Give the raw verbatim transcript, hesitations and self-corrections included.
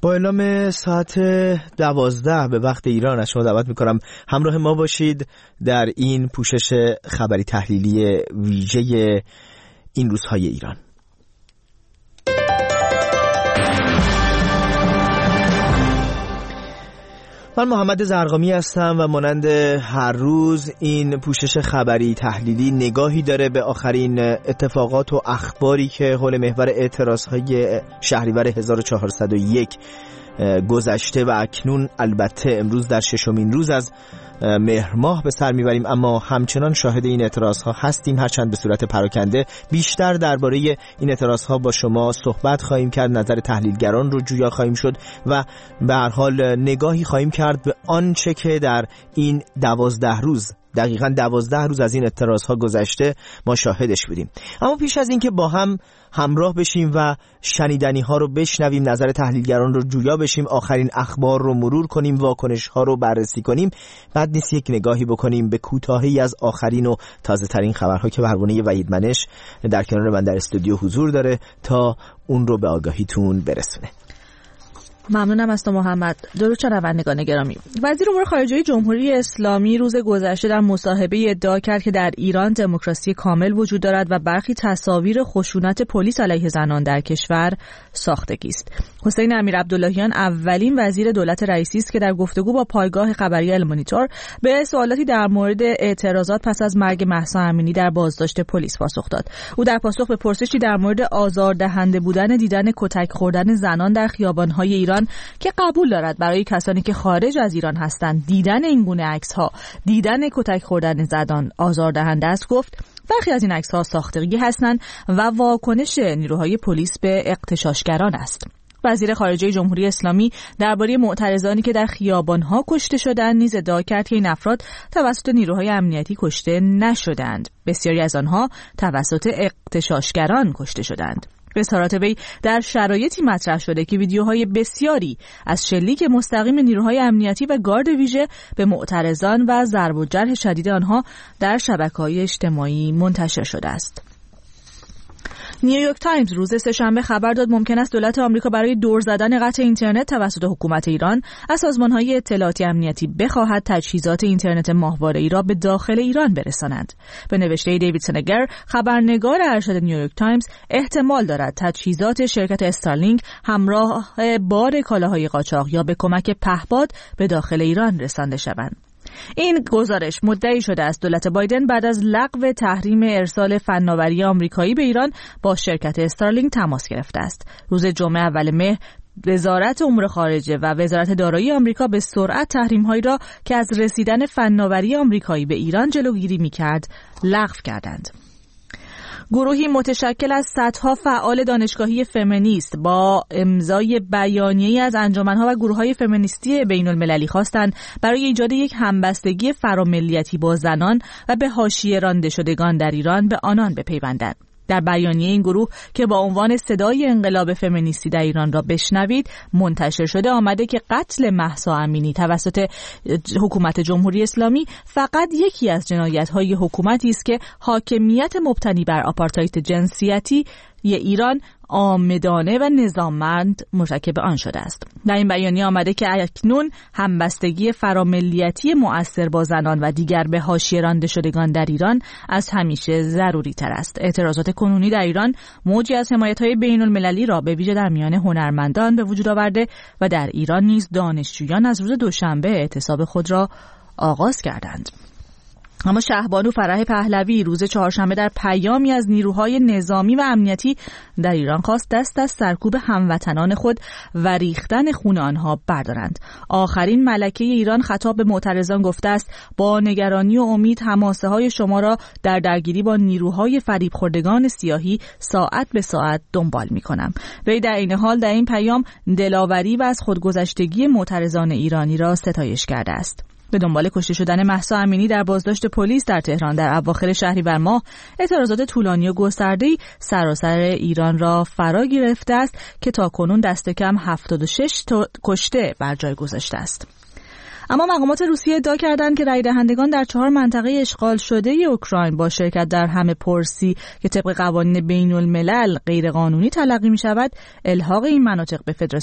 با اعلام ساعت دوازده به وقت ایران از شما دعوت میکنم همراه ما باشید در این پوشش خبری تحلیلی ویژه این روزهای ایران. من محمد زرقامی هستم و مانند هر روز این پوشش خبری تحلیلی نگاهی داره به آخرین اتفاقات و اخباری که حول محور اعتراضهای شهریور هزار و چهارصد و یک گذشته و اکنون البته امروز در ششمین روز از مهر ماه به سر میبریم، اما همچنان شاهد این اعتراض ها هستیم، هرچند به صورت پراکنده. بیشتر درباره این اعتراض ها با شما صحبت خواهیم کرد، نظر تحلیلگران رو جویا خواهیم شد و به هر حال نگاهی خواهیم کرد به آنچه که در این دوازده روز دقیقاً دوازده روز از این اعتراض ها گذشته ما شاهدش بودیم. اما پیش از این که با هم همراه بشیم و شنیدنی ها رو بشنویم، نظر تحلیلگران رو جویا بشیم، آخرین اخبار رو مرور کنیم، واکنش ها رو بررسی کنیم، بعد نیست یک نگاهی بکنیم به کوتاهی از آخرین و تازه ترین خبرها که پروانه وحید منش در کنار من در استودیو حضور داره تا اون رو به آگاهیتون برسونه. ممنونم از تو محمد. درود شنوندگان گرامی. وزیر امور خارجه جمهوری اسلامی روز گذشته در مصاحبه ادعا کرد که در ایران دموکراسی کامل وجود دارد و برخی تصاویر خشونت پلیس علیه زنان در کشور ساختگی است. حسین امیرعبداللهیان اولین وزیر دولت رئیسی است که در گفتگو با پایگاه خبری المانیتور به سوالاتی در مورد اعتراضات پس از مرگ مهسا امینی در بازداشت پلیس پاسخ داد. او در پاسخ به پرسشی در مورد آزاردهنده بودن دیدن کتک خوردن زنان در خیابان‌های ایران که قبول دارد برای کسانی که خارج از ایران هستند دیدن این گونه عکس‌ها، دیدن کتک خوردن زنان آزاردهنده است، گفت برخی از این عکس‌ها ساختگی هستند و واکنش نیروهای پلیس به اغتشاشگران است. وزیر خارجه جمهوری اسلامی درباره معترضانی که در خیابان‌ها کشته شدند نیز ادعا کرد که این افراد توسط نیروهای امنیتی کشته نشدند. بسیاری از آنها توسط اغتشاشگران کشته شدند. اظهارات وی در شرایطی مطرح شده که ویدیوهای بسیاری از شلیک مستقیم نیروهای امنیتی و گارد ویژه به معترضان و ضرب و جرح شدید آنها در شبکه‌های اجتماعی منتشر شده است. نیویورک تایمز روز سه‌شنبه خبر داد ممکن است دولت آمریکا برای دور زدن قطع اینترنت توسط حکومت ایران از سازمان‌های اطلاعاتی امنیتی بخواهد تجهیزات اینترنت ماهواره‌ای را به داخل ایران برساند. به نوشته دیوید سنگر، خبرنگار ارشد نیویورک تایمز، احتمال دارد تجهیزات شرکت استارلینک همراه بار کالاهای قاچاق یا به کمک پهپاد به داخل ایران رسانده شوند. این گزارش مدعی شده است دولت بایدن بعد از لغو تحریم ارسال فناوری آمریکایی به ایران با شرکت استارلینک تماس گرفته است. روز جمعه اول مه وزارت امور خارجه و وزارت دارایی آمریکا به سرعت تحریم‌هایی را که از رسیدن فناوری آمریکایی به ایران جلوگیری می‌کرد لغو کردند. گروهی متشکل از صدها فعال دانشگاهی فمینیست با امضای بیانیه‌ای از انجمن‌ها و گروه‌های فمینیستی بین‌المللی خواستند برای ایجاد یک همبستگی فراملیتی با زنان و به حاشیه رانده شدگان در ایران به آنان بپیوندند. در بیانیه این گروه که با عنوان صدای انقلاب فمینیستی در ایران را بشنوید منتشر شده آمده که قتل مهسا امینی توسط حکومت جمهوری اسلامی فقط یکی از جنایت‌های حکومتی است که حاکمیت مبتنی بر آپارتاید جنسیتی ایران آمدانه و نظاممند مرتکب آن شده است. در این بیانیه آمده که اکنون همبستگی فراملیتی مؤثر با زنان و دیگر به حاشیه رانده شدگان در ایران از همیشه ضروری تر است. اعتراضات کنونی در ایران موجی از حمایت‌های بین‌المللی را به ویژه در میان هنرمندان به وجود آورده و در ایران نیز دانشجویان از روز دوشنبه اعتصاب خود را آغاز کردند. اما شهبانو فرح پهلوی روز چهارشنبه در پیامی از نیروهای نظامی و امنیتی در ایران خواست دست از سرکوب هموطنان خود و ریختن خون آنها بردارند. آخرین ملکه ایران خطاب به معترضان گفته است با نگرانی و امید حماسه های شما را در درگیری با نیروهای فریب خوردگان سیاهی ساعت به ساعت دنبال می کنم. وی در این حال در این پیام دلاوری و از خودگذشتگی معترضان ایرانی را ستایش کرده است. به دنبال کشته شدن مهسا امینی در بازداشت پلیس در تهران در اواخر شهریور ماه اعتراضات طولانی و گسترده‌ای سراسر ایران را فرا گرفته است که تاکنون دست کم هفتاد و شش تا کشته بر جای گذاشته است. اما مقامات روسیه ادعا کردند که رای دهندگان در چهار منطقه اشغال شده اوکراین با شرکت در همه پرسی که طبق قوانین بین الملل غیر قانونی تلقی می شود الحاق این مناطق به فدراسیون